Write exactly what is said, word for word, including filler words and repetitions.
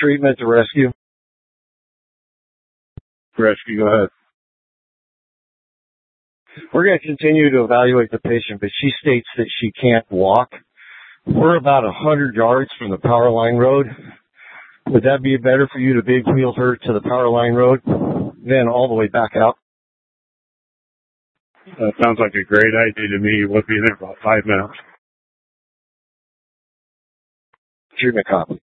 treatment to rescue? Rescue, go ahead. We're going to continue to evaluate the patient, but she states that she can't walk. We're about one hundred yards from the power line road. Would that be better for you to big wheel her to the power line road, then all the way back out? That sounds like a great idea to me. We'll be there in about five minutes. Treatment copy.